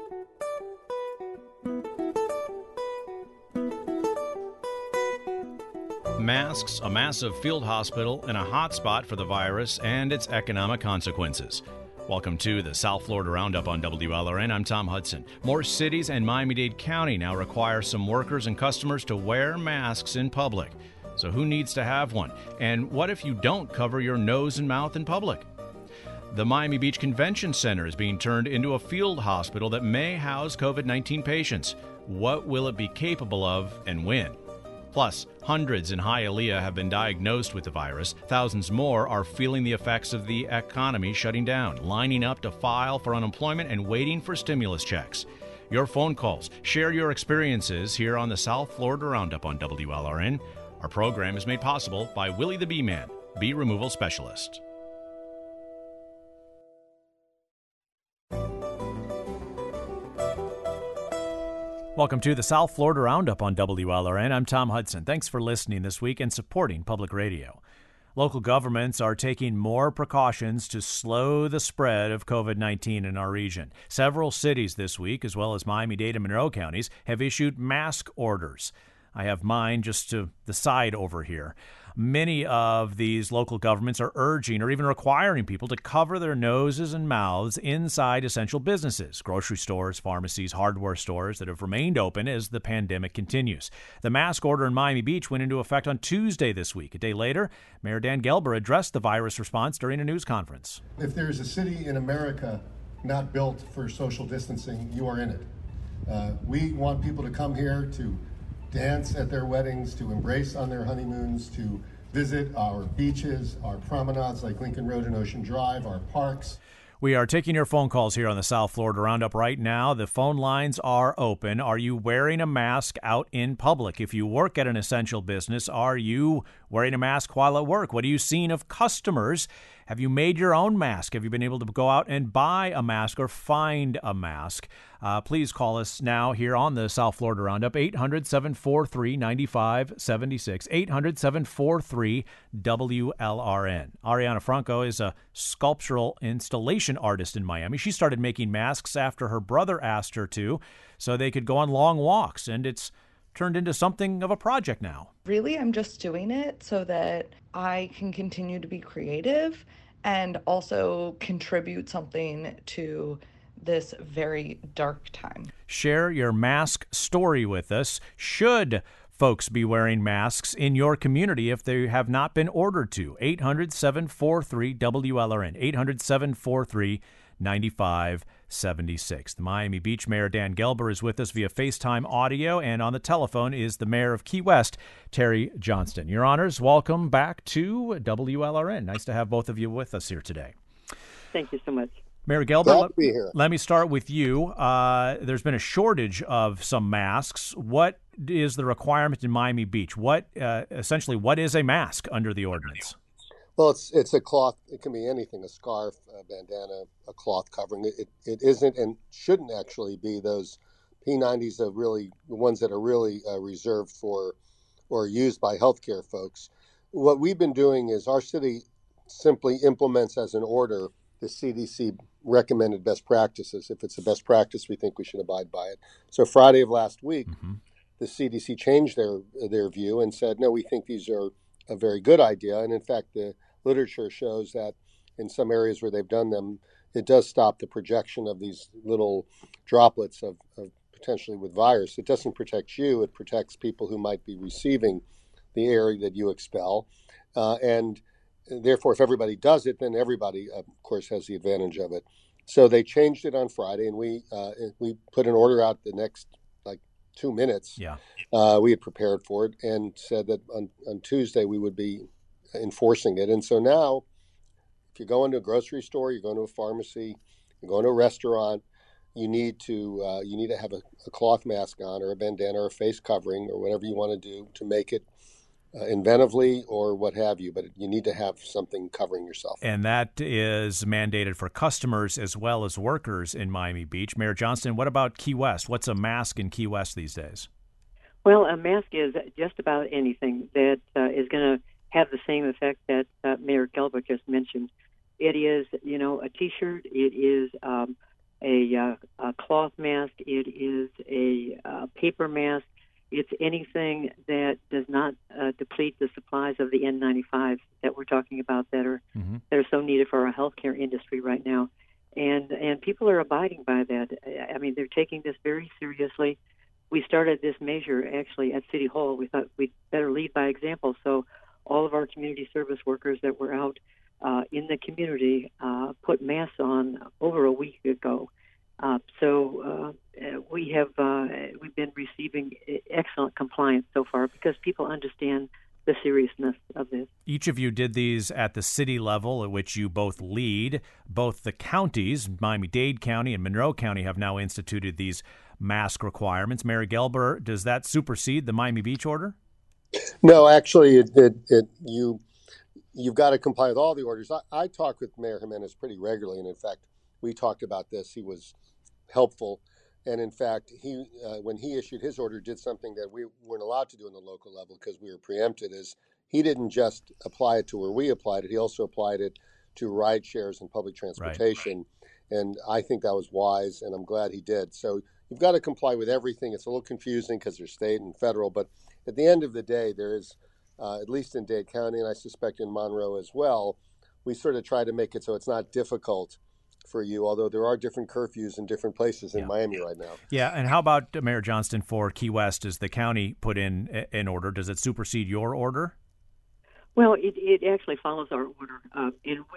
Masks, a massive field hospital, and a hotspot for the virus and its economic consequences. Welcome to the South Florida Roundup on WLRN. I'm Tom Hudson. More cities and Miami-Dade County now require some workers and customers to wear masks in public. So who needs to have one? And what if you don't cover your nose and mouth in public? The Miami Beach Convention Center is being turned into a field hospital that may house COVID-19 patients. What will it be capable of and when? Plus, hundreds in Hialeah have been diagnosed with the virus. Thousands more are feeling the effects of the economy shutting down, lining up to file for unemployment and waiting for stimulus checks. Your phone calls. Share your experiences here on the South Florida Roundup on WLRN. Our program is made possible by Willie the Bee Man, bee removal specialist. Welcome to the South Florida Roundup on WLRN. I'm Tom Hudson. Thanks for listening this week and supporting public radio. Local governments are taking more precautions to slow the spread of COVID-19 in our region. Several cities this week, as well as Miami-Dade and Monroe counties, have issued mask orders. I have mine just to the side over here. Many of these local governments are urging or even requiring people to cover their noses and mouths inside essential businesses, grocery stores, pharmacies, hardware stores that have remained open as the pandemic continues. The mask order in Miami Beach went into effect on Tuesday this week. A day later, Mayor Dan Gelber addressed the virus response during a news conference. If there's a city in America not built for social distancing, you are in it. We want people to come here to dance at their weddings, to embrace on their honeymoons, to visit our beaches, our promenades like Lincoln Road and Ocean Drive, our parks. We are taking your phone calls here on the South Florida Roundup right now. The phone lines are open. Are you wearing a mask out in public? If you work at an essential business, are you wearing a mask while at work? What are you seeing of customers? Have you made your own mask? Have you been able to go out and buy a mask or find a mask? Please call us now here on the South Florida Roundup, 800-743-9576, 800-743-WLRN. Ariana Franco is a sculptural installation artist in Miami. She started making masks after her brother asked her to, so they could go on long walks, and it's turned into something of a project now. Really, I'm just doing it so that I can continue to be creative and also contribute something to this very dark time. Share your mask story with us. Should folks be wearing masks in your community if they have not been ordered to? 800-743-WLRN, 800-743-9576. The Miami Beach Mayor Dan Gelber is with us via FaceTime audio, and on the telephone is the Mayor of Key West, Terry Johnston. Your Honors, welcome back to WLRN. Nice to have both of you with us here today. Thank you so much. Mayor Gelber, let me start with you. There's been a shortage of some masks. What is the requirement in Miami Beach? What is a mask under the ordinance? Well, it's a cloth. It can be anything, a scarf, a bandana, a cloth covering. It isn't and shouldn't actually be those P90s, the ones that are really reserved for or used by healthcare folks. What we've been doing is our city simply implements as an order the CDC recommended best practices. If it's a best practice, we think we should abide by it. So Friday of last week, the CDC changed their view and said, no, we think these are a very good idea. And in fact, the literature shows that in some areas where they've done them, it does stop the projection of these little droplets of potentially with virus. It doesn't protect you. It protects people who might be receiving the air that you expel. And therefore, if everybody does it, then everybody, of course, has the advantage of it. So they changed it on Friday, and we put an order out the next 2 minutes. Yeah. We had prepared for it and said that on Tuesday we would be enforcing it. And so now, if you go into a grocery store, you're going to a pharmacy, you're going to a restaurant, you need to have a cloth mask on or a bandana or a face covering or whatever you want to do to make it inventively or what have you, but you need to have something covering yourself. And that is mandated for customers as well as workers in Miami Beach. Mayor Johnston, what about Key West? What's a mask in Key West these days? Well, a mask is just about anything that is going to have the same effect that Mayor Gelber just mentioned. It is, a T-shirt. It is a cloth mask. It is a paper mask. It's anything that does not deplete the supplies of the N95s that we're talking about that are so needed for our healthcare industry right now. And people are abiding by that. I mean, they're taking this very seriously. We started this measure actually at City Hall. We thought we'd better lead by example. So all of our community service workers that were out in the community put masks on over a week ago. We've been receiving excellent compliance so far because people understand the seriousness of this. Each of you did these at the city level, at which you both lead. Both the counties, Miami-Dade County and Monroe County, have now instituted these mask requirements. Mayor Gelber, does that supersede the Miami Beach order? No, actually, you've got to comply with all the orders. I talk with Mayor Jimenez pretty regularly, and in fact, we talked about this. He was helpful. And in fact, he when he issued his order, did something that we weren't allowed to do on the local level because we were preempted. Is he didn't just apply it to where we applied it; he also applied it to ride shares and public transportation. Right. And I think that was wise, and I'm glad he did. So you've got to comply with everything. It's a little confusing because there's state and federal, but at the end of the day, there is, at least in Dade County, and I suspect in Monroe as well, we sort of try to make it so it's not difficult for you, although there are different curfews in different places in Miami right now. Yeah, and how about Mayor Johnston for Key West? Does the county put in an order? Does it supersede your order? Well, it actually follows our order, and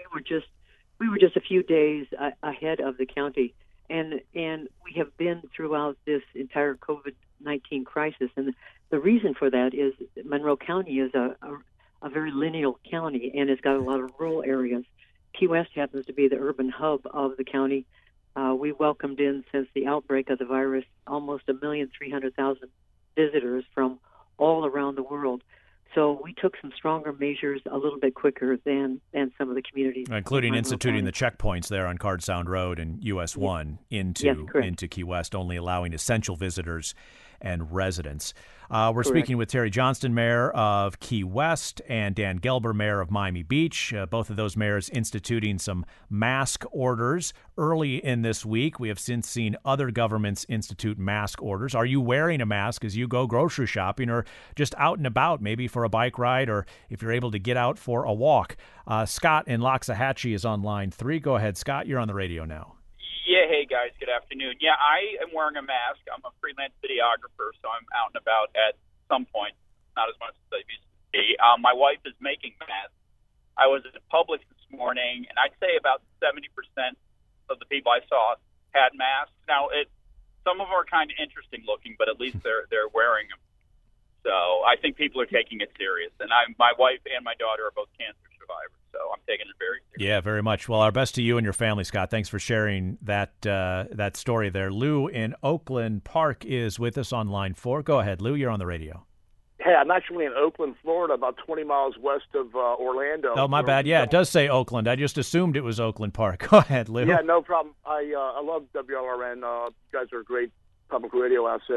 we were just a few days ahead of the county, and we have been throughout this entire COVID-19 crisis, and the reason for that is Monroe County is a very lineal county, and it's got a lot of rural areas. Key West happens to be the urban hub of the county. We welcomed in, since the outbreak of the virus, almost 1,300,000 visitors from all around the world. So we took some stronger measures a little bit quicker than some of the communities. Including instituting the checkpoints there on Card Sound Road and US 1 into Key West, only allowing essential visitors and residents. We're speaking with Terry Johnston, mayor of Key West, and Dan Gelber, mayor of Miami Beach. Both of those mayors instituting some mask orders early in this week. We have since seen other governments institute mask orders. Are you wearing a mask as you go grocery shopping or just out and about, maybe for a bike ride, or if you're able to get out for a walk? Scott in Loxahatchee is on line 3. Go ahead, Scott. You're on the radio now. Yeah, hey guys, good afternoon. Yeah, I am wearing a mask. I'm a freelance videographer, so I'm out and about at some point, not as much as I used to be. My wife is making masks. I was at Publix this morning, and I'd say about 70% of the people I saw had masks. Now, some of them are kind of interesting looking, but at least they're wearing them. So I think people are taking it serious. And my wife and my daughter are both cancer survivors, so I'm taking it very seriously. Yeah, very much. Well, our best to you and your family, Scott. Thanks for sharing that story there. Lou in Oakland Park is with us on line 4. Go ahead, Lou. You're on the radio. Hey, I'm actually in Oakland, Florida, about 20 miles west of Orlando. Oh, my bad. Yeah, it does say Oakland. I just assumed it was Oakland Park. Go ahead, Lou. Yeah, no problem. I love WLRN. You guys are a great public radio asset.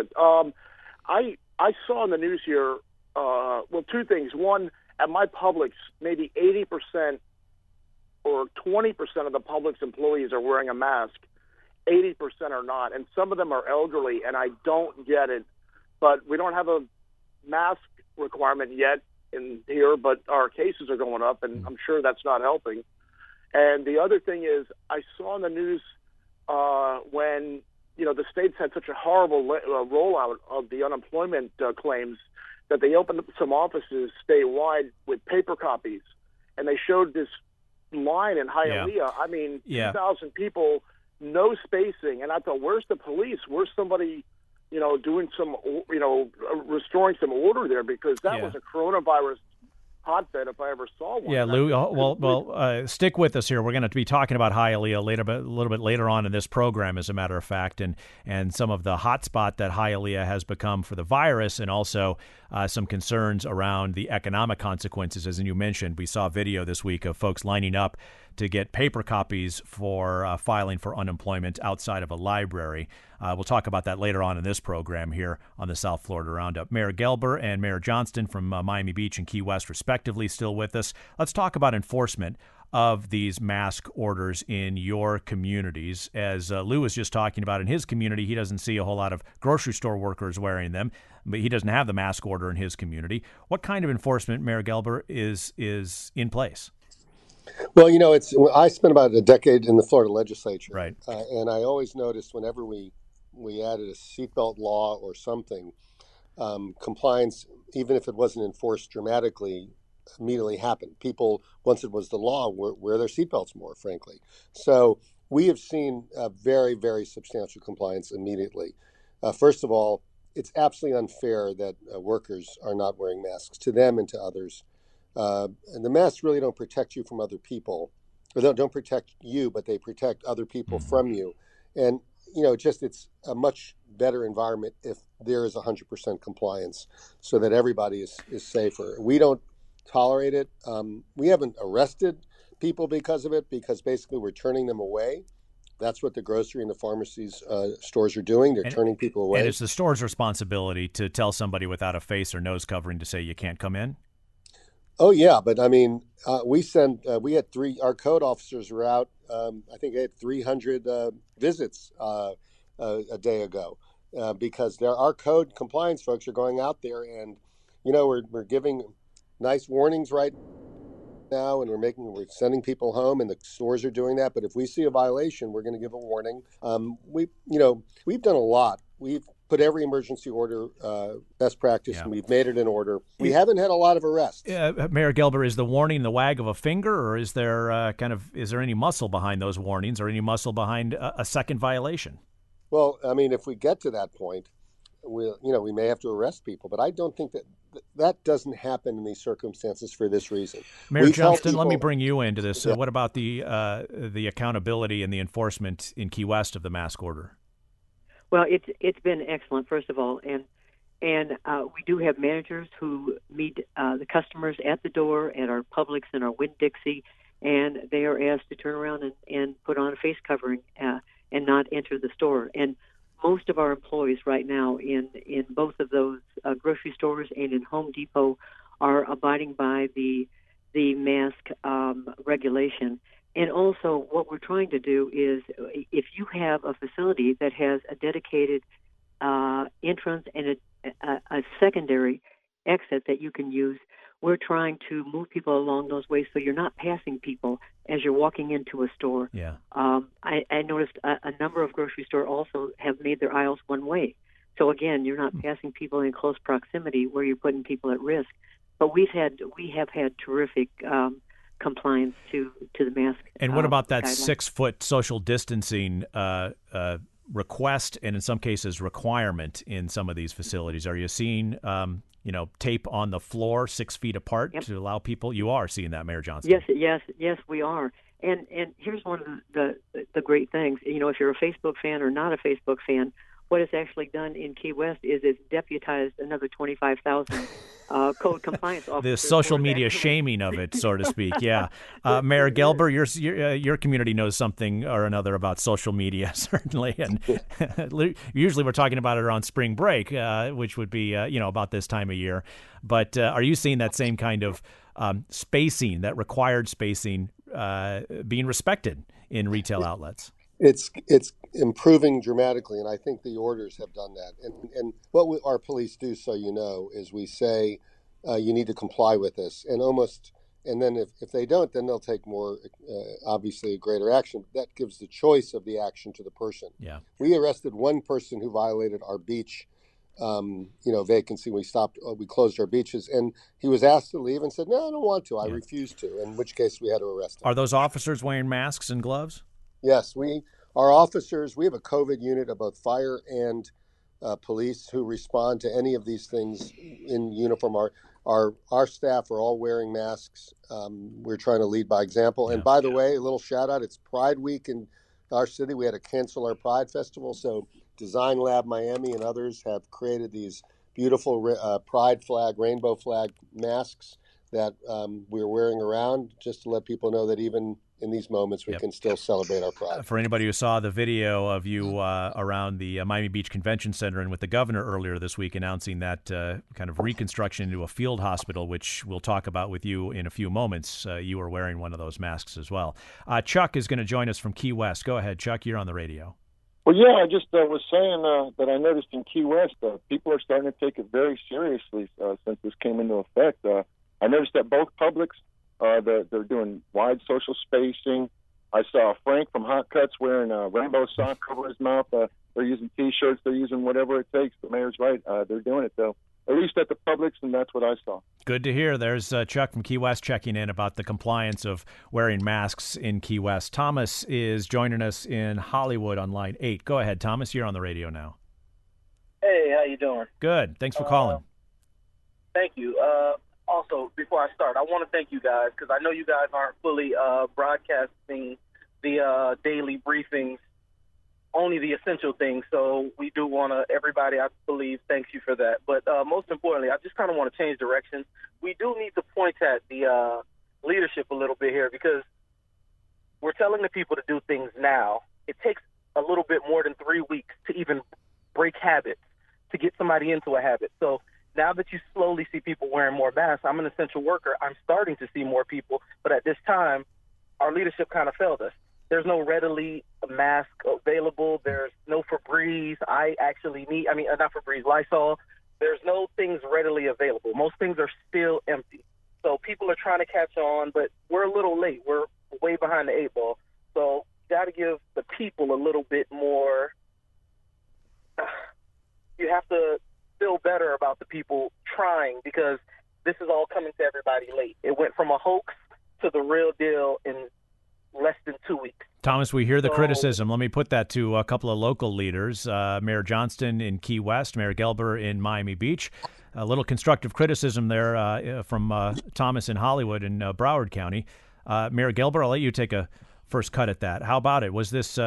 I saw in the news here, two things. One, at my Publix, maybe 80% or 20% of the Publix employees are wearing a mask. 80% are not, and some of them are elderly, and I don't get it. But we don't have a mask requirement yet in here, but our cases are going up, and I'm sure that's not helping. And the other thing is, I saw in the news when the states had such a horrible rollout of the unemployment claims that they opened up some offices statewide with paper copies, and they showed this line in Hialeah. I mean, 2,000 people, no spacing, and I thought, where's the police? Where's somebody, doing some, restoring some order there? Because that was a coronavirus hotbed if I ever saw one. Yeah, Lou. Well, stick with us here. We're going to be talking about Hialeah a little bit later on in this program, as a matter of fact, and some of the hotspot that Hialeah has become for the virus, and also some concerns around the economic consequences. As you mentioned, we saw a video this week of folks lining up to get paper copies for filing for unemployment outside of a library. We'll talk about that later on in this program here on the South Florida Roundup. Mayor Gelber and Mayor Johnston from Miami Beach and Key West, respectively, still with us. Let's talk about enforcement. of these mask orders in your communities? As Lou was just talking about, in his community, he doesn't see a whole lot of grocery store workers wearing them, but he doesn't have the mask order in his community. What kind of enforcement, Mayor Gelber, is in place? Well, I spent about a decade in the Florida legislature, right? And I always noticed whenever we added a seatbelt law or something, compliance, even if it wasn't enforced dramatically, immediately happened. People, once it was the law, wear their seatbelts more, frankly. So we have seen very, very substantial compliance immediately. First of all, it's absolutely unfair that workers are not wearing masks, to them and to others. And the masks really don't protect you from other people, or don't protect you, but they protect other people from you. And it's a much better environment if there is 100% compliance, so that everybody is safer. We don't tolerate it. We haven't arrested people because of it, because basically we're turning them away. That's what the grocery and the pharmacies stores are doing. They're turning people away. And it's the store's responsibility to tell somebody without a face or nose covering to say you can't come in? Oh, yeah. But I mean, we had our code officers were out. I think they had 300 visits a day ago because our code compliance folks are going out there, and, we're giving nice warnings right now, and we're sending people home, and the stores are doing that. But if we see a violation, we're going to give a warning. We've done a lot. We've put every emergency order best practice, and we've made it in order. We haven't had a lot of arrests. Mayor Gelber, is the warning the wag of a finger, or is there is there any muscle behind those warnings, or any muscle behind a second violation? Well, I mean, if we get to that point, we may have to arrest people, but I don't think that doesn't happen in these circumstances for this reason. Mayor Johnston, let me bring you into this. What about the accountability and the enforcement in Key West of the mask order? Well, it's been excellent, first of all, and we do have managers who meet the customers at the door at our Publix and our Winn-Dixie, and they are asked to turn around and put on a face covering and not enter the store. And most of our employees right now in both of those grocery stores and in Home Depot are abiding by the mask regulation. And also, what we're trying to do is, if you have a facility that has a dedicated entrance and a secondary exit that you can use, we're trying to move people along those ways so you're not passing people as you're walking into a store. Yeah. I noticed a number of grocery stores also have made their aisles one way. So again, you're not passing people in close proximity where you're putting people at risk. But we have had terrific compliance to the mask. And what about that guidelines. 6-foot social distancing request, and in some cases requirement in some of these facilities? Are you seeing tape on the floor 6 feet apart to allow people? You are seeing that, Mayor Johnston. Yes, we are. And here's one of the great things. If you're a Facebook fan or not a Facebook fan, what it's actually done in Key West is it's deputized another 25,000 code compliance officers. The social media shaming of it, so to speak. Yeah. Mayor Gelber, your community knows something or another about social media, certainly. And usually we're talking about it around spring break, which would be, about this time of year. But are you seeing that same kind of spacing, that required spacing, being respected in retail outlets? It's improving dramatically, and I think the orders have done that. And what our police do, so is we say you need to comply with this, and then if they don't, then they'll take more, obviously, a greater action. That gives the choice of the action to the person. Yeah, we arrested one person who violated our beach, vacancy. We closed our beaches, and he was asked to leave and said, "No, I don't want to. I refuse to." In which case, we had to arrest him. Are those officers wearing masks and gloves? Yes, our officers, we have a COVID unit of both fire and police who respond to any of these things in uniform. Our staff are all wearing masks. We're trying to lead by example. And by the way, a little shout out, it's Pride Week in our city. We had to cancel our Pride Festival. So Design Lab Miami and others have created these beautiful pride flag, rainbow flag masks that we're wearing around, just to let people know that even in these moments, we Yep. can still celebrate our pride. For anybody who saw the video of you around the Miami Beach Convention Center and with the governor earlier this week announcing that kind of reconstruction into a field hospital, which we'll talk about with you in a few moments, you were wearing one of those masks as well. Chuck is going to join us from Key West. Go ahead, Chuck. You're on the radio. Well, yeah, I just was saying that I noticed in Key West, people are starting to take it very seriously since this came into effect. I noticed that both Publix, they're doing wide social spacing. I saw Frank from Hot Cuts wearing a rainbow sock over his mouth. They're using T-shirts. They're using whatever it takes. The mayor's right. They're doing it, though, at least at the Publix, and that's what I saw. Good to hear. There's Chuck from Key West checking in about the compliance of wearing masks in Key West. Thomas is joining us in Hollywood on line 8. Go ahead, Thomas. You're on the radio now. Hey, how you doing? Good. Thanks for calling. Thank you. Also, before I start, I want to thank you guys because I know you guys aren't fully broadcasting the daily briefings, only the essential things. So we do want to, everybody, I believe, thanks you for that. But most importantly, I just kind of want to change directions. We do need to point at the leadership a little bit here because we're telling the people to do things now. It takes a little bit more than 3 weeks to even break habits, to get somebody into a habit. So now that you slowly see people wearing more masks, I'm an essential worker. I'm starting to see more people. But at this time, our leadership kind of failed us. There's no readily mask available. There's no Febreze. Not Febreze, Lysol. There's no things readily available. Most things are still empty. So people are trying to catch on, but we're a little late. We're way behind the 8 ball. So got to give the people a little bit more. You have to feel better about the people trying because this is all coming to everybody late. It went from a hoax to the real deal in less than 2 weeks. Thomas, we hear the criticism. Let me put that to a couple of local leaders, Mayor Johnston in Key West, Mayor Gelber in Miami Beach. A little constructive criticism there from Thomas in Hollywood in Broward County. Mayor Gelber, I'll let you take a first cut at that. How about it? Was this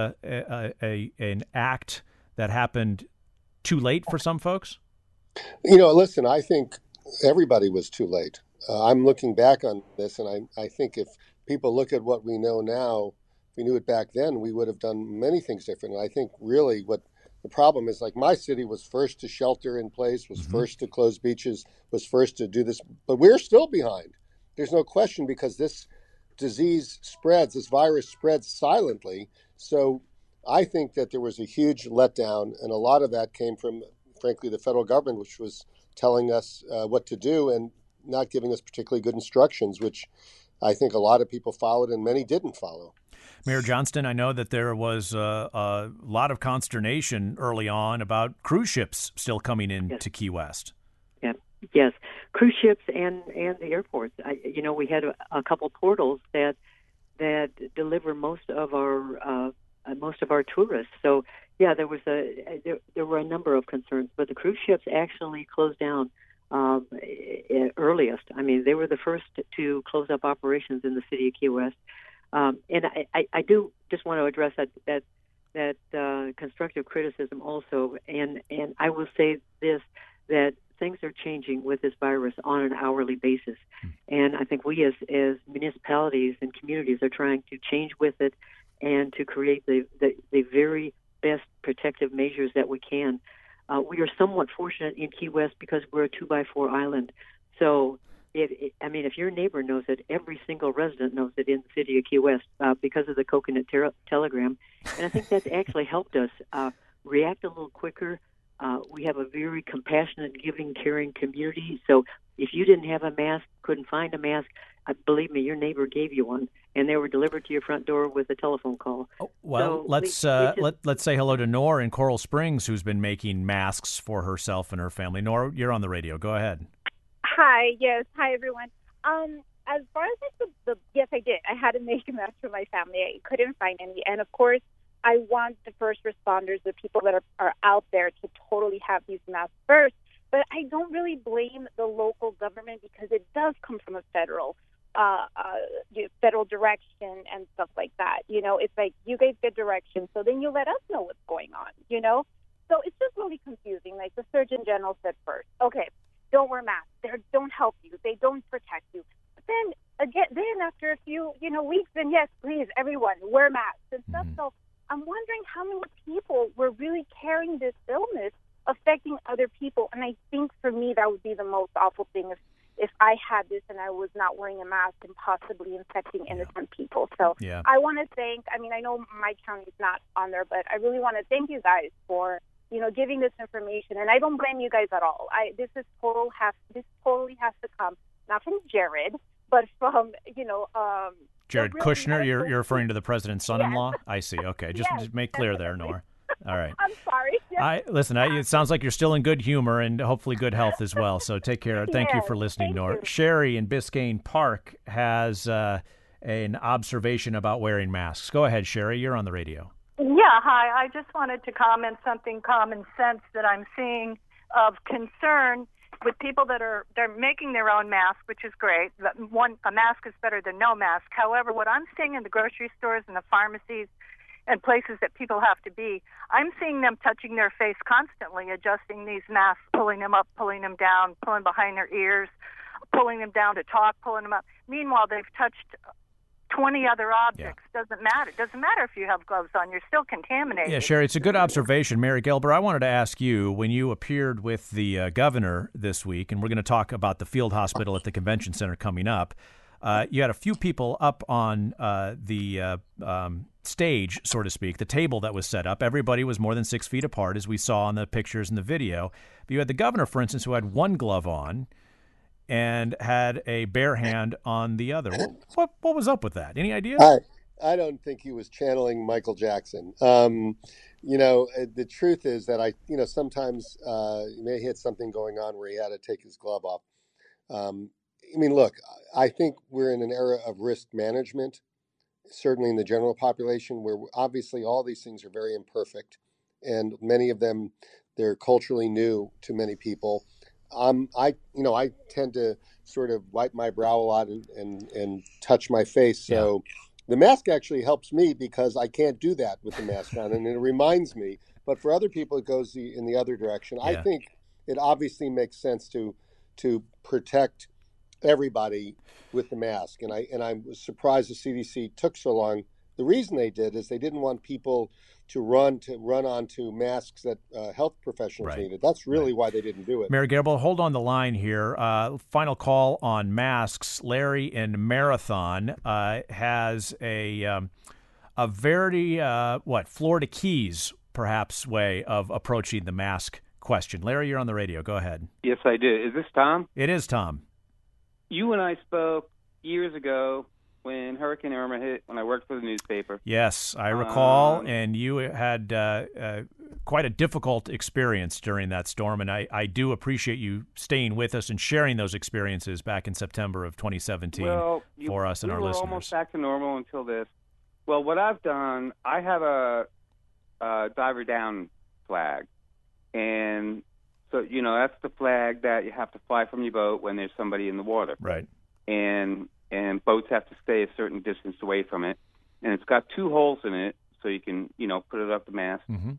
an act that happened too late for some folks? Listen, I think everybody was too late. I'm looking back on this, and I think if people look at what we know now, if we knew it back then, we would have done many things different. And I think really what the problem is, like my city was first to shelter in place, was first to close beaches, was first to do this, but we're still behind. There's no question because this disease spreads, this virus spreads silently. So I think that there was a huge letdown, and a lot of that came from, frankly, the federal government, which was telling us what to do and not giving us particularly good instructions, which I think a lot of people followed and many didn't follow. Mayor Johnston, I know that there was a lot of consternation early on about cruise ships still coming in to Key West. Yes, cruise ships and the airports. We had a couple portals that deliver most of our tourists. So yeah, there were a number of concerns, but the cruise ships actually closed down earliest. I mean, they were the first to close up operations in the city of Key West. And I do just want to address that constructive criticism also. And I will say this, that things are changing with this virus on an hourly basis. And I think we as municipalities and communities are trying to change with it and to create the very best protective measures that we can. We are somewhat fortunate in Key West because we're a 2x4 island. So, if your neighbor knows it, every single resident knows it in the city of Key West because of the Coconut Telegram. And I think that's actually helped us react a little quicker. We have a very compassionate, giving, caring community. So if you didn't have a mask, couldn't find a mask, believe me, your neighbor gave you one, and they were delivered to your front door with a telephone call. Oh, well, so let's say hello to Nor in Coral Springs, who's been making masks for herself and her family. Nor, you're on the radio. Go ahead. Hi. Yes. Hi, everyone. As far as yes, I did. I had to make a mask for my family. I couldn't find any, and of course, I want the first responders, the people that are out there, to totally have these masks first. But I don't really blame the local government because it does come from a federal direction and stuff like that. It's like you guys get direction, so then you let us know what's going on. So it's just really confusing. Like the Surgeon General said first, okay, don't wear masks. They don't help you. They don't protect you. But then again, after after a few, weeks, then yes, please, everyone, wear masks and stuff. Mm-hmm. So I'm wondering how many people were really carrying this illness, affecting other people. And I think for me, that would be the most awful thing if I had this and I was not wearing a mask and possibly infecting innocent people. So I want to thank, I know my county is not on there, but I really want to thank you guys for, giving this information. And I don't blame you guys at all. This totally has to come, not from Jared, but from, Jared Kushner, you're referring to the president's son-in-law? Yes. I see. Okay, just make clear there, Nora. All right. I'm sorry. Listen, it sounds like you're still in good humor and hopefully good health as well. So take care. Thank you for listening, Nora. You. Sherry in Biscayne Park has an observation about wearing masks. Go ahead, Sherry. You're on the radio. Yeah, hi. I just wanted to comment something common sense that I'm seeing of concern with people they're making their own mask, which is great. A mask is better than no mask. However, what I'm seeing in the grocery stores and the pharmacies and places that people have to be, I'm seeing them touching their face constantly, adjusting these masks, pulling them up, pulling them down, pulling behind their ears, pulling them down to talk, pulling them up. Meanwhile, they've touched 20 other objects. Doesn't matter. It doesn't matter if you have gloves on. You're still contaminated. Yeah, Sherry, it's a good observation. Mary Gelber, I wanted to ask you, when you appeared with the governor this week, and we're going to talk about the field hospital at the convention center coming up, you had a few people up on the stage, so to speak, the table that was set up. Everybody was more than 6 feet apart, as we saw in the pictures and the video. But you had the governor, for instance, who had one glove on and had a bare hand on the other. What was up with that? Any idea? I don't think he was channeling Michael Jackson. The truth is that sometimes he may hit something going on where he had to take his glove off. Look, I think we're in an era of risk management, certainly in the general population, where obviously all these things are very imperfect, and many of them, they're culturally new to many people. I tend to sort of wipe my brow a lot and touch my face. So the mask actually helps me because I can't do that with the mask on, and it reminds me. But for other people, it goes in the other direction. I think it obviously makes sense to protect everybody with the mask, and I was surprised the CDC took so long. The reason they did is they didn't want people to run onto masks that health professionals needed. That's really why they didn't do it. Mary Gelber, hold on the line here. Final call on masks. Larry in Marathon has a very Florida Keys perhaps way of approaching the mask question. Larry, you're on the radio. Go ahead. Yes, I did. Is this Tom? It is Tom. You and I spoke years ago when Hurricane Irma hit, when I worked for the newspaper. Yes, I recall, and you had quite a difficult experience during that storm, and I do appreciate you staying with us and sharing those experiences back in September of 2017 for us and our listeners. We were almost back to normal until this. Well, what I've done, I have a diver down flag, and so, that's the flag that you have to fly from your boat when there's somebody in the water. Right. And boats have to stay a certain distance away from it. And it's got 2 holes in it, so you can, put it up the mast. Mm-hmm.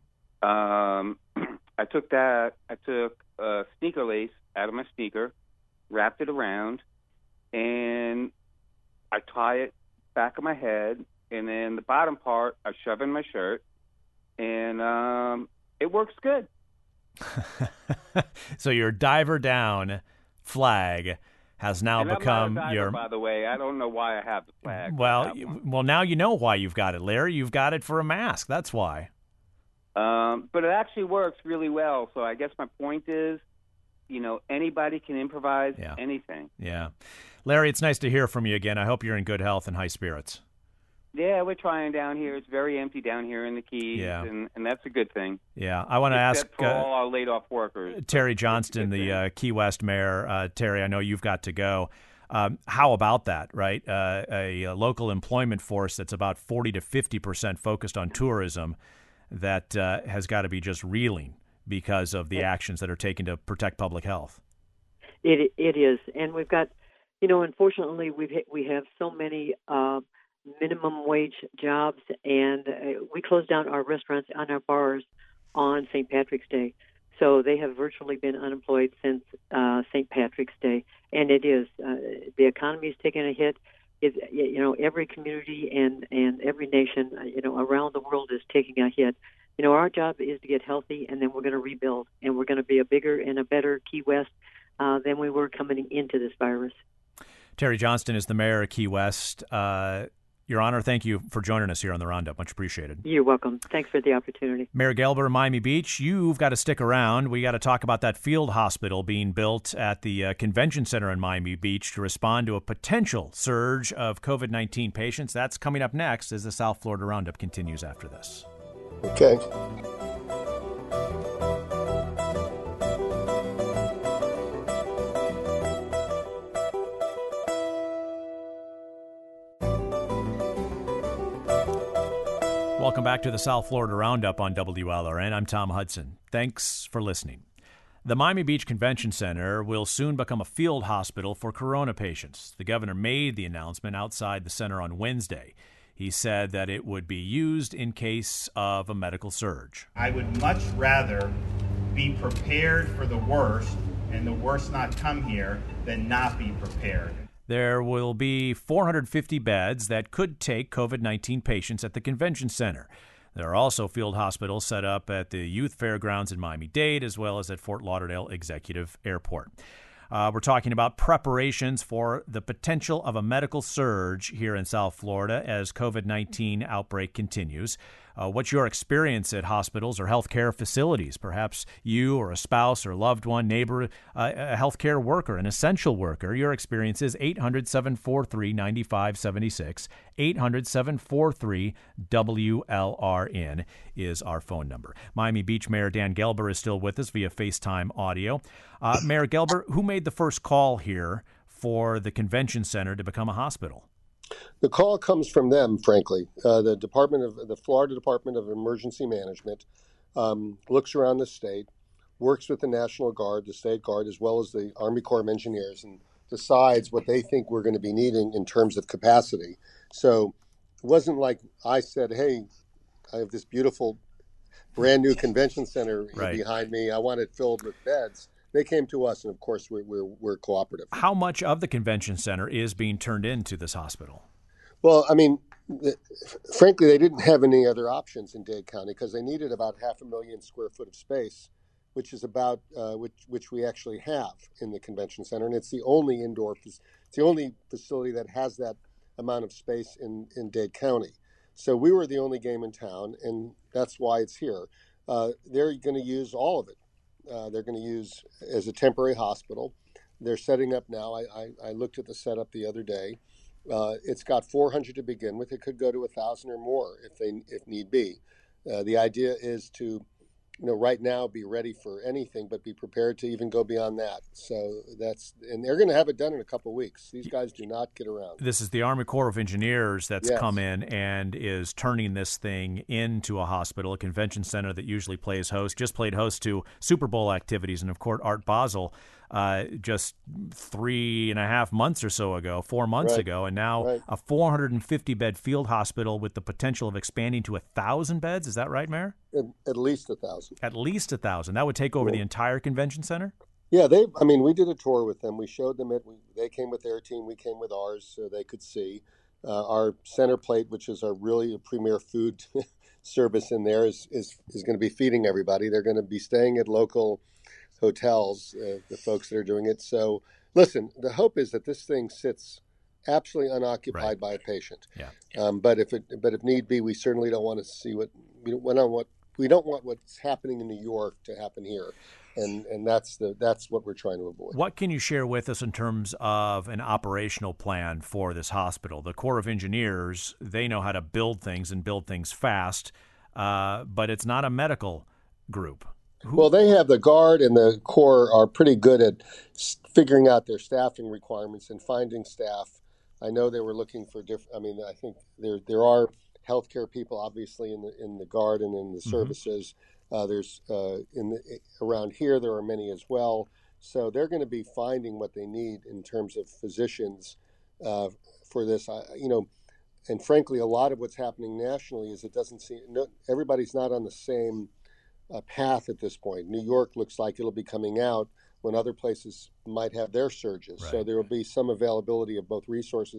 I took a sneaker lace out of my sneaker, wrapped it around, and I tie it back of my head, and then the bottom part I shove in my shirt, and it works good. So your diver down flag has now become your. By the way, I don't know why I have the flag. Well, now you know why you've got it, Larry. You've got it for a mask. That's why. But it actually works really well. So I guess my point is, anybody can improvise anything. Yeah, Larry, it's nice to hear from you again. I hope you're in good health and high spirits. Yeah, we're trying down here. It's very empty down here in the Keys, and that's a good thing. Yeah, I want to ask for all our laid-off workers. Terry Johnston, the Key West mayor. Terry, I know you've got to go. How about that, right? A local employment force that's about 40 to 50% focused on tourism that has got to be just reeling because of the actions that are taken to protect public health. It is, and we've got, unfortunately, we have so many minimum wage jobs, and we closed down our restaurants and our bars on St. Patrick's Day. So they have virtually been unemployed since St. Patrick's Day. And it is, the economy is taking a hit. every community and every nation, around the world is taking a hit. Our job is to get healthy, and then we're going to rebuild, and we're going to be a bigger and a better Key West than we were coming into this virus. Terry Johnston is the mayor of Key West. Your Honor, thank you for joining us here on the Roundup. Much appreciated. You're welcome. Thanks for the opportunity. Mayor Gelber, Miami Beach, you've got to stick around. We got to talk about that field hospital being built at the convention center in Miami Beach to respond to a potential surge of COVID-19 patients. That's coming up next as the South Florida Roundup continues after this. Okay. Welcome back to the South Florida Roundup on WLRN. I'm Tom Hudson. Thanks for listening. The Miami Beach Convention Center will soon become a field hospital for corona patients. The governor made the announcement outside the center on Wednesday. He said that it would be used in case of a medical surge. I would much rather be prepared for the worst and the worst not come here than not be prepared. There will be 450 beds that could take COVID-19 patients at the convention center. There are also field hospitals set up at the Youth Fairgrounds in Miami-Dade as well as at Fort Lauderdale Executive Airport. We're talking about preparations for the potential of a medical surge here in South Florida as COVID-19 outbreak continues. What's your experience at hospitals or healthcare facilities? Perhaps you or a spouse or loved one, neighbor, a healthcare worker, an essential worker. Your experience is 800-743-9576. 800-743-WLRN is our phone number. Miami Beach Mayor Dan Gelber is still with us via FaceTime audio. Mayor Gelber, who made the first call here for the convention center to become a hospital? The call comes from them, frankly. The Florida Department of Emergency Management looks around the state, works with the National Guard, the State Guard, as well as the Army Corps of Engineers, and decides what they think we're going to be needing in terms of capacity. So it wasn't like I said, hey, I have this beautiful brand new convention center behind me. I want it filled with beds. They came to us, and of course, we're cooperative. How much of the convention center is being turned into this hospital? Well, I mean, frankly, they didn't have any other options in Dade County because they needed about 500,000 square foot of space, which is about which we actually have in the convention center, and it's the only it's the only facility that has that amount of space in Dade County. So we were the only game in town, and that's why it's here. They're going to use all of it. They're going to use as a temporary hospital. They're setting up now. I looked at the setup the other day. It's got 400 to begin with. It could go to 1,000 or more if need be. The idea is to, right now be ready for anything, but be prepared to even go beyond that. So and they're going to have it done in a couple of weeks. These guys do not get around. This is the Army Corps of Engineers that's come in and is turning this thing into a hospital, a convention center that usually just played host to Super Bowl activities. And of course, Art Basel just 3.5 months or so ago, 4 months ago, and now a 450-bed field hospital with the potential of expanding to 1,000 beds. Is that right, Mayor? At least 1,000. At least 1,000. That would take over the entire convention center? Yeah, we did a tour with them. We showed them it. They came with their team. We came with ours so they could see. Our center plate, which is our really premier food service in there, is going to be feeding everybody. They're going to be staying at local hotels, the folks that are doing it. So, listen, the hope is that this thing sits absolutely unoccupied by a patient. Yeah. But if need be, we certainly don't want to see we don't want what's happening in New York to happen here. And that's what we're trying to avoid. What can you share with us in terms of an operational plan for this hospital? The Corps of Engineers, they know how to build things and build things fast, but it's not a medical group. Well, they have the Guard and the Corps are pretty good at figuring out their staffing requirements and finding staff. I know they were looking for different. I mean, I think there are healthcare people, obviously, in the Guard and in the services. There's around here there are many as well. So they're going to be finding what they need in terms of physicians for this. And frankly, a lot of what's happening nationally is everybody's not on the same path at this point. New York looks like it'll be coming out when other places might have their surges. So there will be some availability of both resources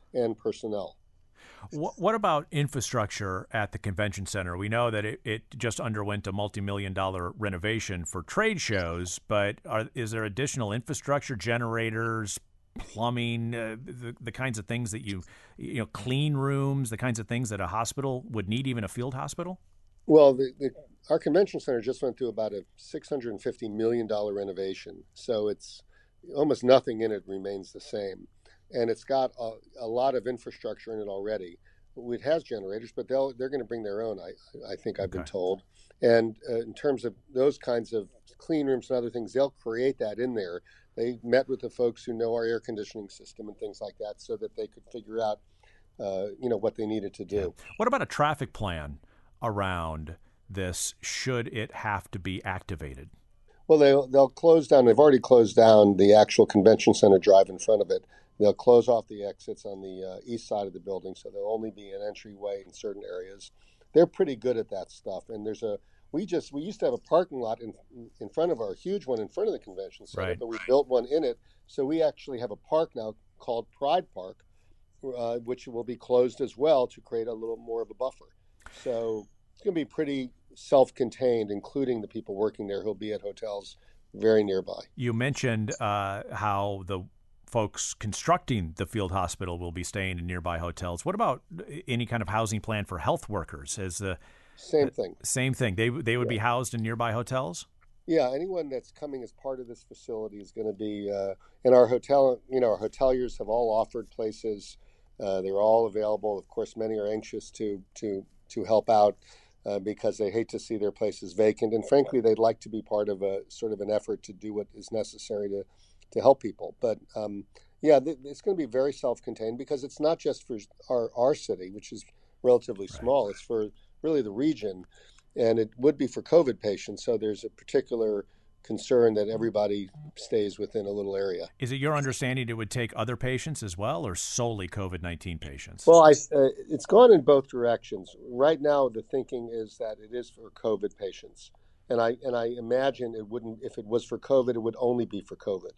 and personnel. What about infrastructure at the convention center? We know that it just underwent a multi-million-dollar renovation for trade shows, but is there additional infrastructure, generators, plumbing, the kinds of things that you clean rooms, the kinds of things that a hospital would need, even a field hospital? Well, our convention center just went through about a $650 million renovation, so it's almost nothing in it remains the same. And it's got a lot of infrastructure in it already. It has generators, but they're going to bring their own, I think I've been told. And in terms of those kinds of clean rooms and other things, they'll create that in there. They met with the folks who know our air conditioning system and things like that so that they could figure out, what they needed to do. Yeah. What about a traffic plan around this should it have to be activated? Well, they'll close down. They've already closed down the actual convention center drive in front of it. They'll close off the exits on the east side of the building, so there'll only be an entryway in certain areas. They're pretty good at that stuff. And we used to have a parking lot in front of our huge one in front of the convention center, right. But we built one in it, so we actually have a park now called Pride Park, which will be closed as well to create a little more of a buffer. So it's going to be pretty self-contained, including the people working there who'll be at hotels very nearby. You mentioned how the folks constructing the field hospital will be staying in nearby hotels. What about any kind of housing plan for health workers? Same thing. Same thing. They would be housed in nearby hotels? Yeah, anyone that's coming as part of this facility is going to be in our hotel. Our hoteliers have all offered places. They're all available. Of course, many are anxious to help out because they hate to see their places vacant. And frankly, they'd like to be part of a sort of an effort to do what is necessary to help people. But it's going to be very self-contained because it's not just for our city, which is relatively small. Right. It's for really the region, and it would be for COVID patients. So there's a particular concern that everybody stays within a little area. Is it your understanding it would take other patients as well, or solely COVID-19 patients? Well, it's gone in both directions. Right now, the thinking is that it is for COVID patients, and I imagine it wouldn't. If it was for COVID, it would only be for COVID.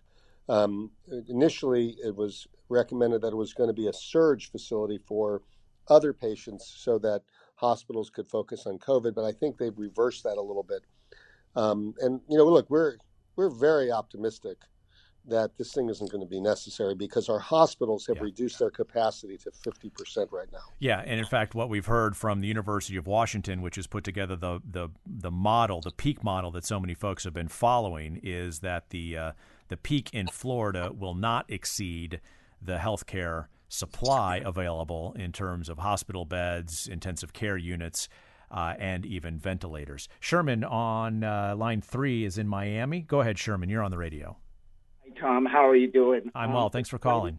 Initially, it was recommended that it was going to be a surge facility for other patients so that hospitals could focus on COVID, but I think they've reversed that a little bit. Look, we're very optimistic that this thing isn't going to be necessary because our hospitals have reduced their capacity to 50% right now. Yeah, and in fact, what we've heard from the University of Washington, which has put together the model, the peak model that so many folks have been following, is that the peak in Florida will not exceed the healthcare supply available in terms of hospital beds, intensive care units, and even ventilators. Sherman on line 3 is in Miami. Go ahead, Sherman. You're on the radio. Hi, Tom. How are you doing? I'm well. Thanks for calling.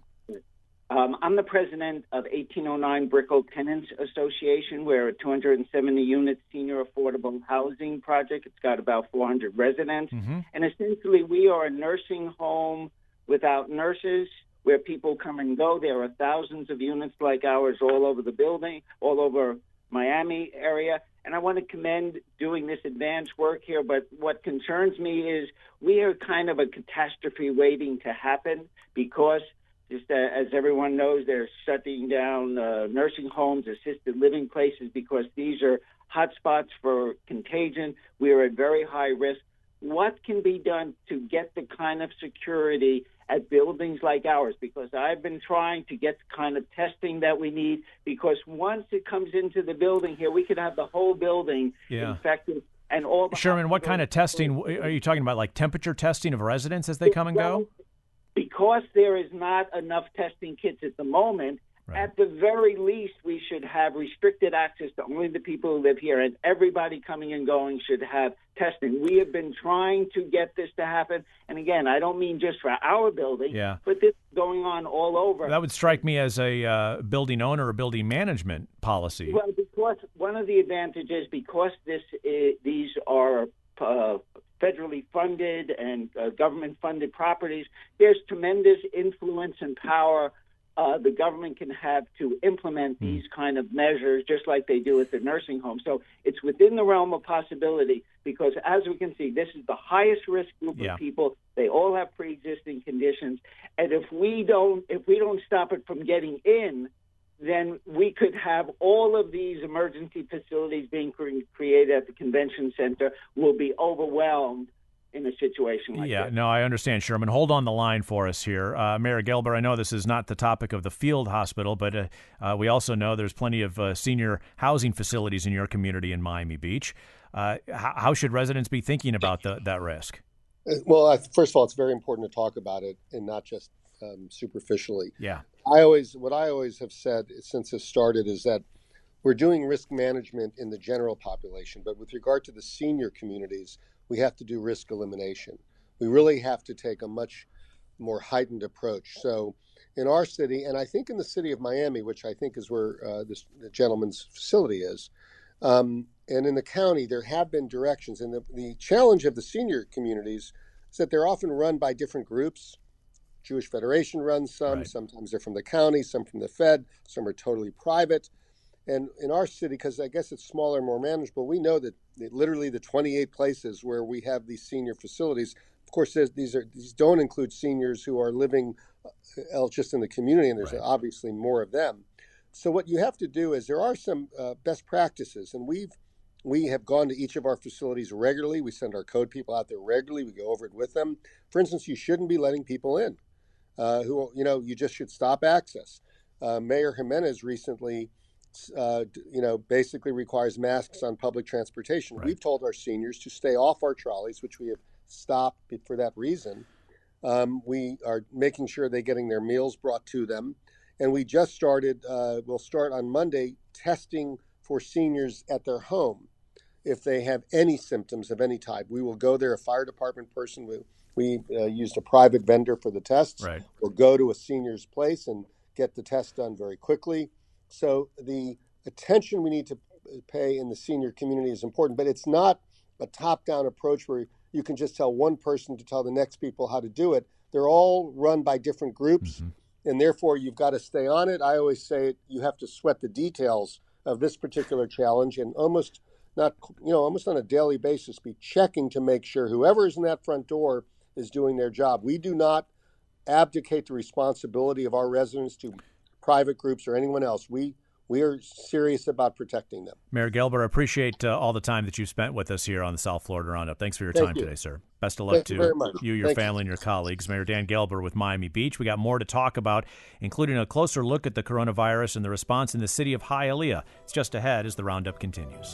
I'm the president of 1809 Brickell Tenants Association. We're a 270-unit senior affordable housing project. It's got about 400 residents. Mm-hmm. And essentially, we are a nursing home without nurses where people come and go. There are thousands of units like ours all over the building, all over Miami area. And I want to commend doing this advanced work here. But what concerns me is we are kind of a catastrophe waiting to happen because just as everyone knows, they're shutting down nursing homes, assisted living places because these are hotspots for contagion. We are at very high risk. What can be done to get the kind of security at buildings like ours? Because I've been trying to get the kind of testing that we need, because once it comes into the building here, we could have the whole building infected. And all the Sherman, what kind of testing are you talking about, like temperature testing of residents as they come and go? Because there is not enough testing kits at the moment, at the very least, we should have restricted access to only the people who live here, and everybody coming and going should have testing. We have been trying to get this to happen, and again, I don't mean just for our building, but this is going on all over. That would strike me as a building owner or building management policy. Well, because one of the advantages, because these are federally funded and government-funded properties, there's tremendous influence and power the government can have to implement these kind of measures, just like they do at the nursing home. So it's within the realm of possibility because as we can see, this is the highest risk group of people. They all have pre-existing conditions, and if we don't stop it from getting in, then we could have all of these emergency facilities being created at the convention center will be overwhelmed in a situation like this. No, I understand, Sherman. Hold on the line for us here. Mayor Gelber, I know this is not the topic of the field hospital, but we also know there's plenty of senior housing facilities in your community in Miami Beach. How should residents be thinking about that risk? Well, first of all, it's very important to talk about it and not just superficially. Yeah. What I always have said since this started is that we're doing risk management in the general population, but with regard to the senior communities, we have to do risk elimination. We really have to take a much more heightened approach. So in our city, and I think in the city of Miami, which I think is where the gentleman's facility is, and in the county, there have been directions. And the challenge of the senior communities is that they're often run by different groups. Jewish Federation runs some, right. Sometimes they're from the county, some from the Fed, some are totally private. And in our city, because I guess it's smaller, more manageable, we know that literally the 28 places where we have these senior facilities, of course, these don't include seniors who are living just in the community, and there's obviously more of them. So what you have to do is there are some best practices, and we have gone to each of our facilities regularly. We send our code people out there regularly. We go over it with them. For instance, you shouldn't be letting people in you just should stop access. Mayor Jimenez recently basically requires masks on public transportation. Right. We've told our seniors to stay off our trolleys, which we have stopped for that reason. We are making sure they're getting their meals brought to them. And we just started, we'll start on Monday, testing for seniors at their home. If they have any symptoms of any type, we will go there. A fire department person, we used a private vendor for the tests. Right. We'll go to a senior's place and get the test done very quickly. So the attention we need to pay in the senior community is important, but it's not a top-down approach where you can just tell one person to tell the next people how to do it. They're all run by different groups, and therefore you've got to stay on it. I always say you have to sweat the details of this particular challenge and almost on a daily basis be checking to make sure whoever is in that front door is doing their job. We do not abdicate the responsibility of our residents to private groups or anyone else. We are serious about protecting them. Mayor Gelber, I appreciate all the time that you've spent with us here on the South Florida Roundup. Thanks for your time today, sir. Best of luck to you, your family, and your colleagues. Mayor Dan Gelber with Miami Beach. We got more to talk about, including a closer look at the coronavirus and the response in the city of Hialeah. It's just ahead as the Roundup continues.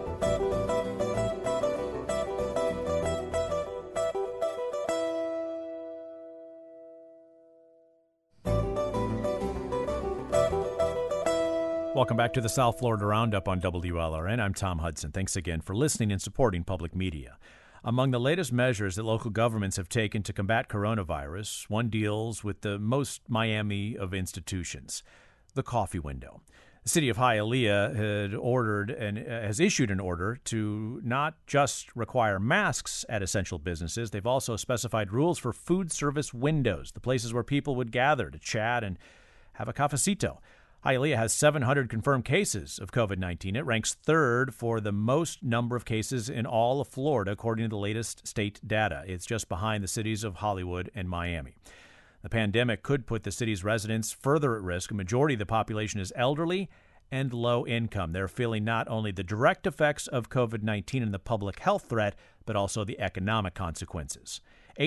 Welcome back to the South Florida Roundup on WLRN. I'm Tom Hudson. Thanks again for listening and supporting public media. Among the latest measures that local governments have taken to combat coronavirus, one deals with the most Miami of institutions, the coffee window. The city of Hialeah had ordered and has issued an order to not just require masks at essential businesses. They've also specified rules for food service windows, the places where people would gather to chat and have a cafecito. Hialeah has 700 confirmed cases of COVID-19. It ranks third for the most number of cases in all of Florida, according to the latest state data. It's just behind the cities of Hollywood and Miami. The pandemic could put the city's residents further at risk. A majority of the population is elderly and low income. They're feeling not only the direct effects of COVID-19 and the public health threat, but also the economic consequences.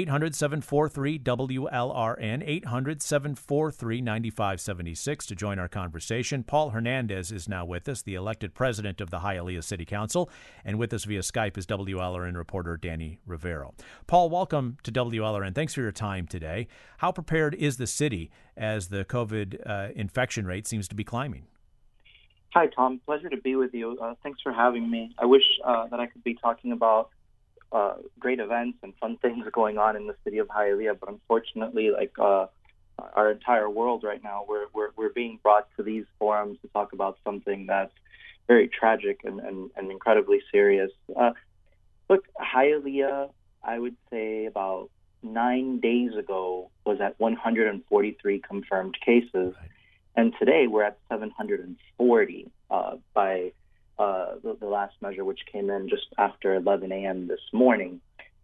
800-743-WLRN, 800-743-9576 to join our conversation. Paul Hernandez is now with us, the elected president of the Hialeah City Council, and with us via Skype is WLRN reporter Danny Rivero. Paul, welcome to WLRN. Thanks for your time today. How prepared is the city as the COVID infection rate seems to be climbing? Hi, Tom. Pleasure to be with you. Thanks for having me. I wish that I could be talking about great events and fun things going on in the city of Hialeah, but unfortunately, like our entire world right now, we're being brought to these forums to talk about something that's very tragic and incredibly serious. Look, Hialeah, I would say about 9 days ago was at 143 confirmed cases, and today we're at 740 by the last measure, which came in just after 11 a.m. this morning.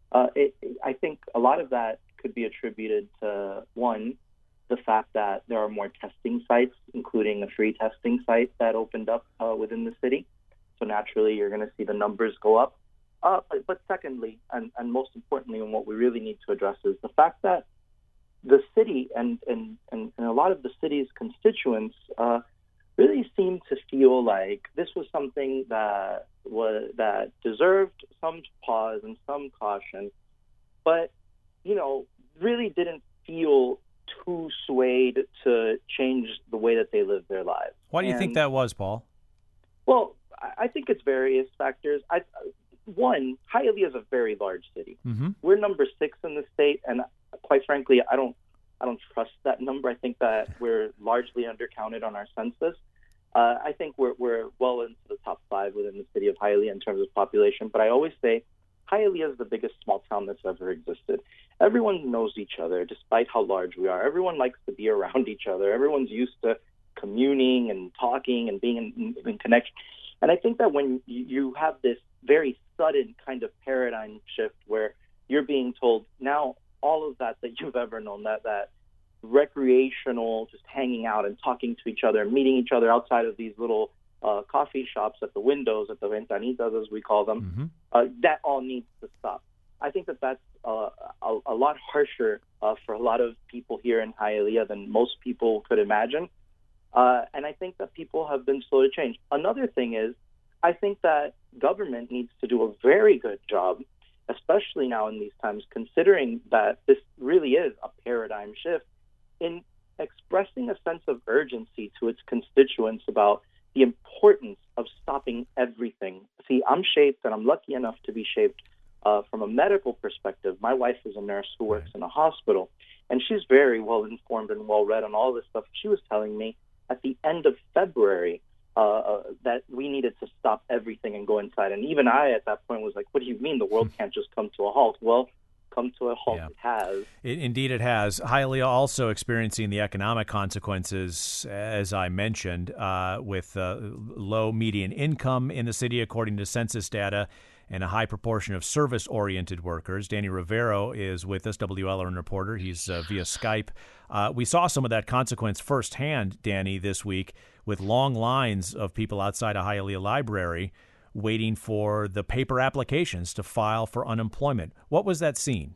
I think a lot of that could be attributed to, one, the fact that there are more testing sites, including a free testing site that opened up within the city. So naturally, you're going to see the numbers go up. But secondly, and most importantly, and what we really need to address is the fact that the city and a lot of the city's constituents really seem to feel like this was something that deserved some pause and some caution, but really didn't feel too swayed to change the way that they live their lives. Why do you think that was, Paul? Well, I think it's various factors. One, Hialeah is a very large city. Mm-hmm. We're number 6 in the state, and quite frankly, I don't trust that number. I think that we're largely undercounted on our census. I think we're well into the top 5 within the city of Hialeah in terms of population. But I always say Hialeah is the biggest small town that's ever existed. Everyone knows each other, despite how large we are. Everyone likes to be around each other. Everyone's used to communing and talking and being in connection. And I think that when you have this very sudden kind of paradigm shift where you're being told now all of that you've ever known, that recreational, just hanging out and talking to each other, meeting each other outside of these little coffee shops at the windows, at the ventanitas, as we call them, that all needs to stop. I think that that's a lot harsher for a lot of people here in Hialeah than most people could imagine. And I think that people have been slow to change. Another thing is, I think that government needs to do a very good job, especially now in these times, considering that this really is a paradigm shift, in expressing a sense of urgency to its constituents about the importance of stopping everything. See, I'm shaped, and I'm lucky enough to be shaped from a medical perspective. My wife is a nurse who works in a hospital, and she's very well informed and well read on all this stuff. She was telling me at the end of February that we needed to stop everything and go inside. And even I, at that point, was like, what do you mean the world can't just come to a halt? Well, come to a halt, it has. Indeed, it has. Hialeah also experiencing the economic consequences, as I mentioned, with low median income in the city, according to census data, and a high proportion of service-oriented workers. Danny Rivero is with us, WLRN reporter. He's via Skype. We saw some of that consequence firsthand, Danny, this week, with long lines of people outside a Hialeah library waiting for the paper applications to file for unemployment. What was that scene?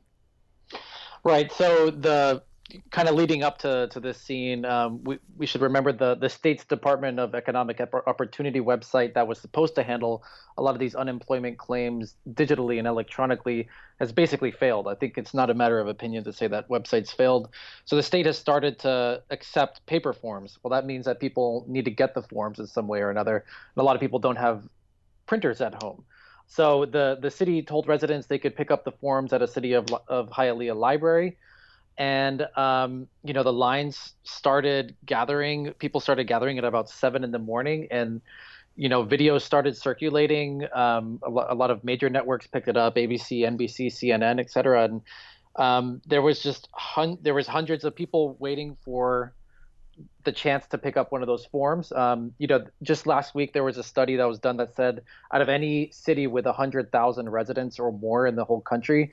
Right. So the kind of leading up to this scene, we should remember the state's Department of Economic Opportunity website that was supposed to handle a lot of these unemployment claims digitally and electronically has basically failed. I think it's not a matter of opinion to say that website's failed. So the state has started to accept paper forms. Well, that means that people need to get the forms in some way or another. And a lot of people don't have printers at home. So the city told residents they could pick up the forms at a City of Hialeah library. And, the lines started gathering. People started gathering at about 7 in the morning. And, videos started circulating. A lot of major networks picked it up, ABC, NBC, CNN, et cetera. And there was hundreds of people waiting for the chance to pick up one of those forms. Just last week, there was a study that was done that said out of any city with 100,000 residents or more in the whole country,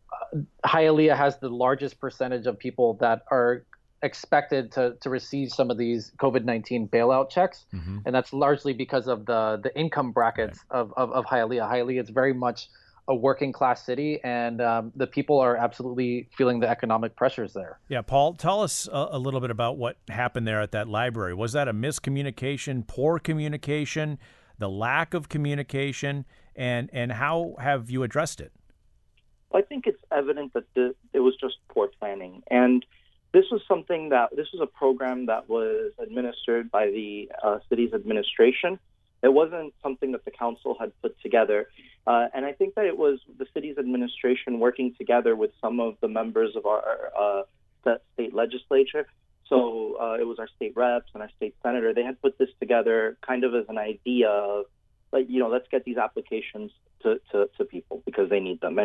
Hialeah has the largest percentage of people that are expected to receive some of these COVID-19 bailout checks. Mm-hmm. And that's largely because of the income brackets of Hialeah. Hialeah is very much a working class city, and the people are absolutely feeling the economic pressures there. Yeah, Paul, tell us a little bit about what happened there at that library. Was that a miscommunication, poor communication, the lack of communication, and how have you addressed it? I think it's evident that it was just poor planning. And this was a program that was administered by the city's administration. It wasn't something that the council had put together. And I think that it was the city's administration working together with some of the members of our state legislature. So it was our state reps and our state senator. They had put this together kind of as an idea of, let's get these applications to people because they need them.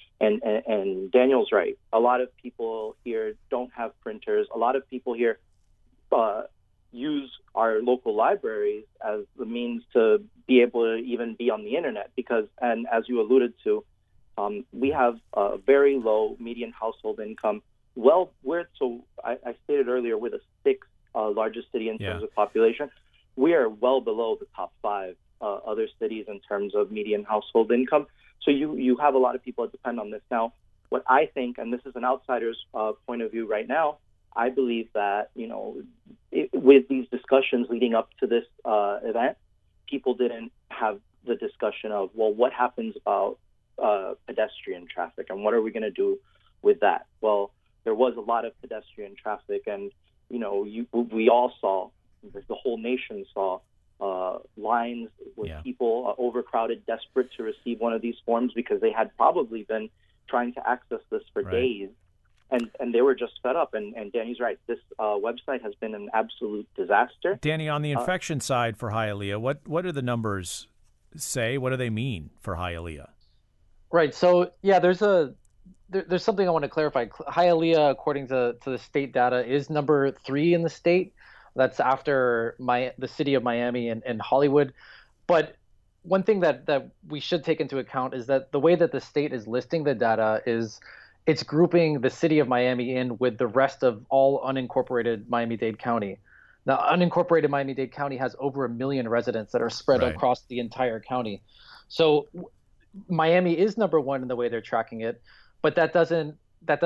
And Daniel's right. A lot of people here don't have printers. A lot of people here use our local libraries as the means to be able to even be on the internet. Because, and as you alluded to, we have a very low median household income. I stated earlier, we're the sixth largest city in terms of population. We are well below the top five other cities in terms of median household income. So you have a lot of people that depend on this. Now, what I think, and this is an outsider's point of view right now, I believe that, with these discussions leading up to this event, people didn't have the discussion of, well, what happens about pedestrian traffic and what are we going to do with that? Well, there was a lot of pedestrian traffic, and, we all saw, the whole nation saw lines with people overcrowded, desperate to receive one of these forms because they had probably been trying to access this for days. And they were just fed up. And Danny's right. This website has been an absolute disaster. Danny, on the infection side for Hialeah, what do the numbers say? What do they mean for Hialeah? Right. So, there's something I want to clarify. Hialeah, according to the state data, is number 3 in the state. That's after the city of Miami and Hollywood. But one thing that we should take into account is that the way that the state is listing the data is it's grouping the city of Miami in with the rest of all unincorporated Miami-Dade County. Now, unincorporated Miami-Dade County has over 1 million residents that are spread across the entire county. So Miami is number 1 in the way they're tracking it, but that doesn't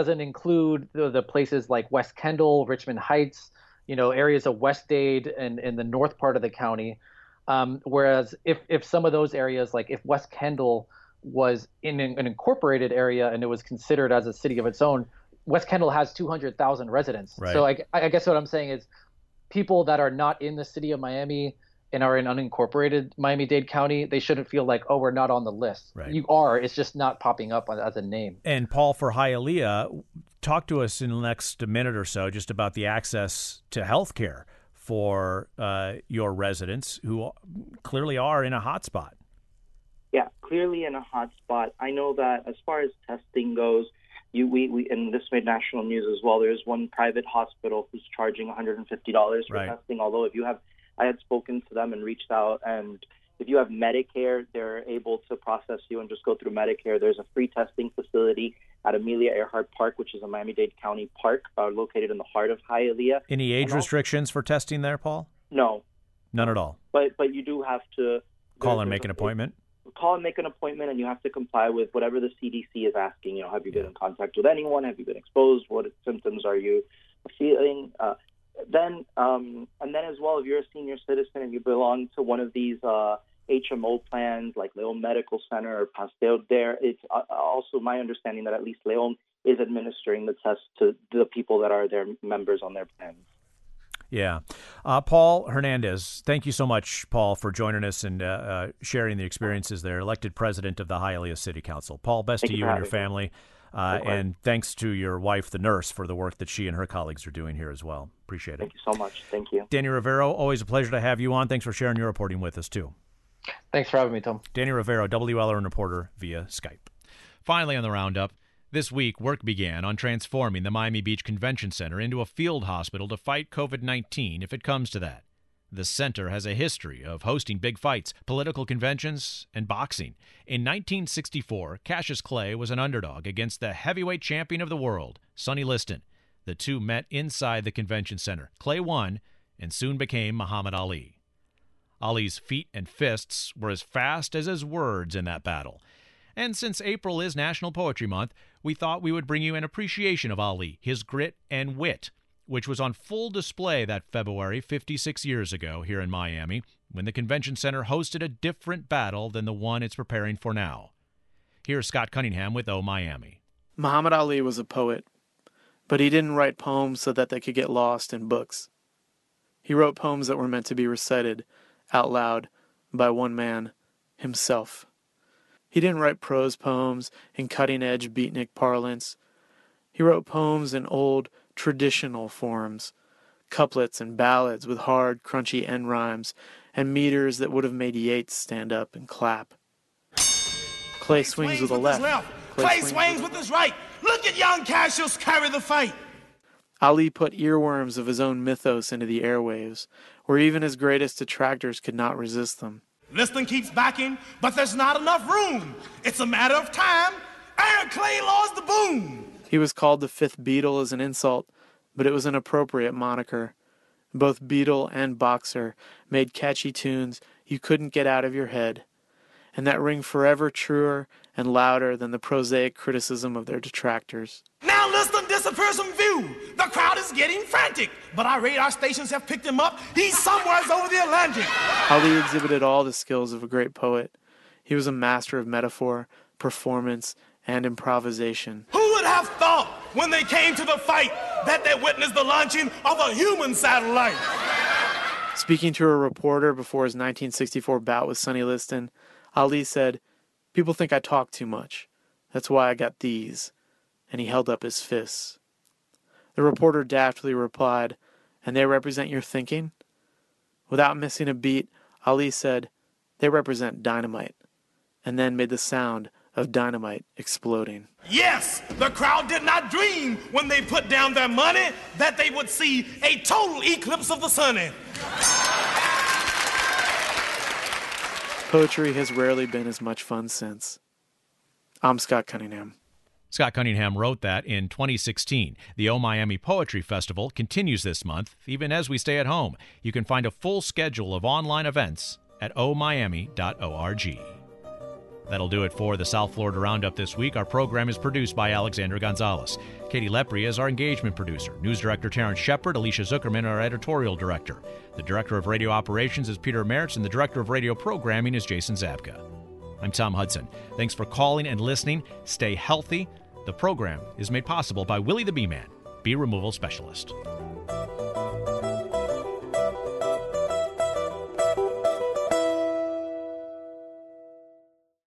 include the places like West Kendall, Richmond Heights, areas of West Dade and in the north part of the county. Whereas if some of those areas, like if West Kendall was in an incorporated area and it was considered as a city of its own, West Kendall has 200,000 residents. Right. So I guess what I'm saying is people that are not in the city of Miami and are in unincorporated Miami-Dade County, they shouldn't feel like, oh, we're not on the list. Right. You are. It's just not popping up as a name. And Paul, for Hialeah, talk to us in the next minute or so just about the access to health care for your residents who clearly are in a hot spot. Yeah, clearly in a hot spot. I know that as far as testing goes, we and this made national news as well. There's one private hospital who's charging $150 for testing. Although I had spoken to them and reached out, and if you have Medicare, they're able to process you and just go through Medicare. There's a free testing facility at Amelia Earhart Park, which is a Miami-Dade County park located in the heart of Hialeah. Any age restrictions for testing there, Paul? No. None at all? But you do have to call and make an appointment? Call and make an appointment, and you have to comply with whatever the CDC is asking. Have you been in contact with anyone? Have you been exposed? What symptoms are you feeling? And then as well, if you're a senior citizen and you belong to one of these HMO plans like Leon Medical Center or Pastel, it's also my understanding that at least Leon is administering the test to the people that are their members on their plans. Yeah. Paul Hernandez, thank you so much, Paul, for joining us and sharing the experiences there, elected president of the Hialeah City Council. Paul, best to you and your family. And thanks to your wife, the nurse, for the work that she and her colleagues are doing here as well. Appreciate it. Thank you so much. Thank you. Danny Rivero, always a pleasure to have you on. Thanks for sharing your reporting with us, too. Thanks for having me, Tom. Danny Rivero, WLRN reporter via Skype. Finally on the roundup, this week work began on transforming the Miami Beach Convention Center into a field hospital to fight COVID-19 if it comes to that. The center has a history of hosting big fights, political conventions, and boxing. In 1964, Cassius Clay was an underdog against the heavyweight champion of the world, Sonny Liston. The two met inside the convention center. Clay won and soon became Muhammad Ali. Ali's feet and fists were as fast as his words in that battle. And since April is National Poetry Month, we thought we would bring you an appreciation of Ali, his grit and wit, which was on full display that February 56 years ago here in Miami, when the convention center hosted a different battle than the one it's preparing for now. Here's Scott Cunningham with O Miami. Muhammad Ali was a poet, but he didn't write poems so that they could get lost in books. He wrote poems that were meant to be recited out loud by one man, himself. He didn't write prose poems in cutting-edge beatnik parlance. He wrote poems in old, traditional forms, couplets and ballads with hard, crunchy end rhymes and meters that would have made Yeats stand up and clap. Clay swings with the left. Clay swings with his right. Look at young Cassius carry the fight. Ali put earworms of his own mythos into the airwaves, where even his greatest detractors could not resist them. Liston keeps backing, but there's not enough room. It's a matter of time. Aaron Clay lost the boom. He was called the fifth Beatle as an insult, but it was an appropriate moniker. Both Beatle and Boxer made catchy tunes you couldn't get out of your head, and that ring forever truer and louder than the prosaic criticism of their detractors. Now Liston disappears from view. The crowd is getting frantic, but our radar stations have picked him up. He's somewhere over the Atlantic. Ali exhibited all the skills of a great poet. He was a master of metaphor, performance, and improvisation. Who would have thought when they came to the fight that they witnessed the launching of a human satellite? Speaking to a reporter before his 1964 bout with Sonny Liston, Ali said, "People think I talk too much. That's why I got these." And he held up his fists. The reporter daftly replied, "And they represent your thinking?" Without missing a beat, Ali said, "They represent dynamite," and then made the sound of dynamite exploding. Yes, the crowd did not dream when they put down their money that they would see a total eclipse of the sun. Poetry has rarely been as much fun since. I'm Scott Cunningham. Scott Cunningham wrote that in 2016. The O Miami Poetry Festival continues this month, even as we stay at home. You can find a full schedule of online events at omiami.org. That'll do it for the South Florida Roundup this week. Our program is produced by Alexandra Gonzalez. Katie Lepre is our engagement producer. News director Terrence Shepard, Alicia Zuckerman, our editorial director. The director of radio operations is Peter Mertz, and the director of radio programming is Jason Zabka. I'm Tom Hudson. Thanks for calling and listening. Stay healthy. The program is made possible by Willie the Bee Man, bee removal specialist.